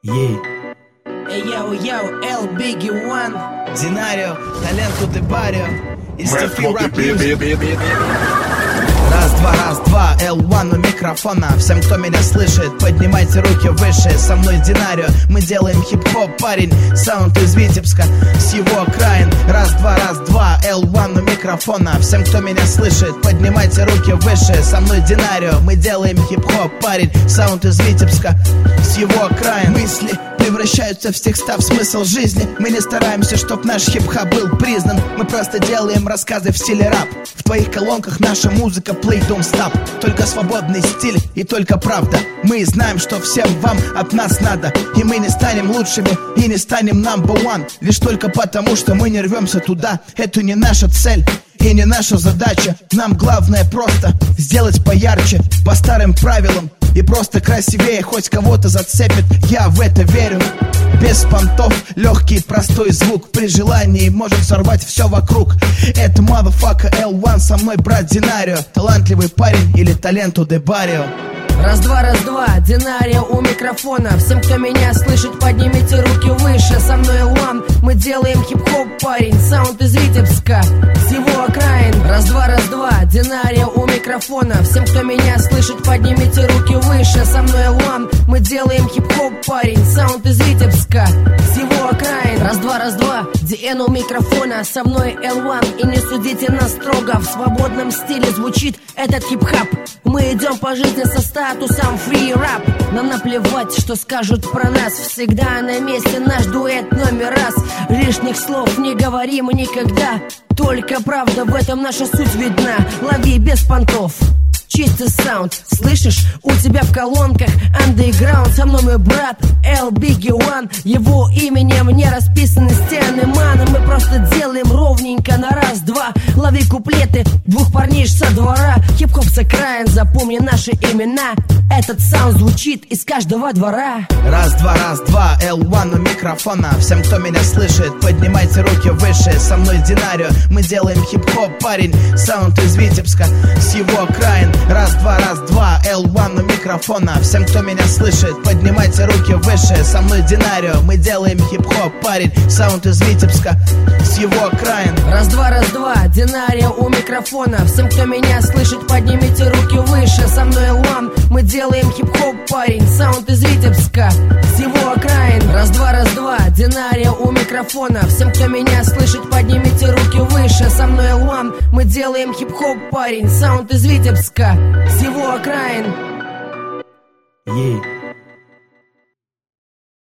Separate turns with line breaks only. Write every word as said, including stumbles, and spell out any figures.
Ей.
Эй, йоу, йоу, Эл Бигги One,
Динарио, Таленто де Баррио, из Стефи Рап Мьюзик. Раз, два, раз, два, эл один у микрофона. Всем, кто меня слышит, поднимайте руки выше. Со мной Динарио, мы делаем хип-хоп, парень. Саунд из Витебска, с его окраин. Раз, два, раз, два, эл один у микрофона. Всем, кто меня слышит, поднимайте руки выше. Со мной Динарио, мы делаем хип-хоп, парень. Саунд из Витебска, с его окраин. Мысли превращаются в текста, в смысл жизни. Мы не стараемся, чтоб наш хип-хоп был признан. Мы просто делаем рассказы в стиле рэп. В твоих колонках наша музыка play don't stop. Только свободный стиль и только правда. Мы знаем, что всем вам от нас надо. И мы не станем лучшими и не станем number one. Лишь только потому, что мы не рвемся туда. Это не наша цель и не наша задача. Нам главное просто сделать поярче, по старым правилам, и просто красивее. Хоть кого-то зацепит, я в это верю. Без понтов, легкий простой звук. При желании может взорвать все вокруг. Это motherfucker эл один, со мной брат Динарио. Талантливый парень или Таленто де Баррио.
Раз, два, раз, два, Динарио у микрофона. Всем, кто меня слышит, поднимите руки выше. Со мной эл один, мы делаем хип-хоп, парень. Саунд из Витебска, с его окраин. Раз, два, раз, два, Динарио у микрофона. Всем, кто меня слышит, поднимите руки выше. Со мной эл один, мы делаем хип-хоп, парень. Саунд из Витебска, с его окраин. Раз, два, раз, два, ди эн у микрофона. Со мной эл один, и не судите нас строго. В свободном стиле звучит этот хип-хоп. Мы идем по жизни со статусом free rap. Нам наплевать, что скажут про нас. Всегда на месте наш дуэт номер раз. Лишних слов не говорим никогда. Только правда, в этом наша суть видна. Лови без понтов, чистый саунд. Слышишь, у тебя в колонках андеграунд. Со мной мой брат Эл Бигги One. Его именем не расписаны стены мана. Мы просто делаем ровненько на раз-два. Лови куплеты двух парниш со двора. Хип-хоп с окраин, запомни наши имена. Этот саунд звучит из каждого двора.
Раз, два, раз, два, эл один у микрофона. Всем, кто меня слышит, поднимайте руки выше. Со мной Динарио, мы делаем хип-хоп, парень. Саунд из Витебска, с его окраин. Раз, два, раз, два, эл один у микрофона. Всем, кто меня слышит, поднимайте руки выше. Со мной Динарио, мы делаем хип-хоп, парень. Саунд из Витебска, с его окраин.
Раз, два, раз, два, Динарио у микрофона. Всем, кто меня слышит, поднимите руки выше. Со мной эл один, мы делаем хип-хоп, парень. Саунд из Витебска, с его окраин. Раз, два, раз, два, Динарио у микрофона. Всем, кто меня слышит, поднимите руки выше. Со мной эл один, мы делаем хип-хоп, парень. Саунд из Витебска, с его окраин.
Ей.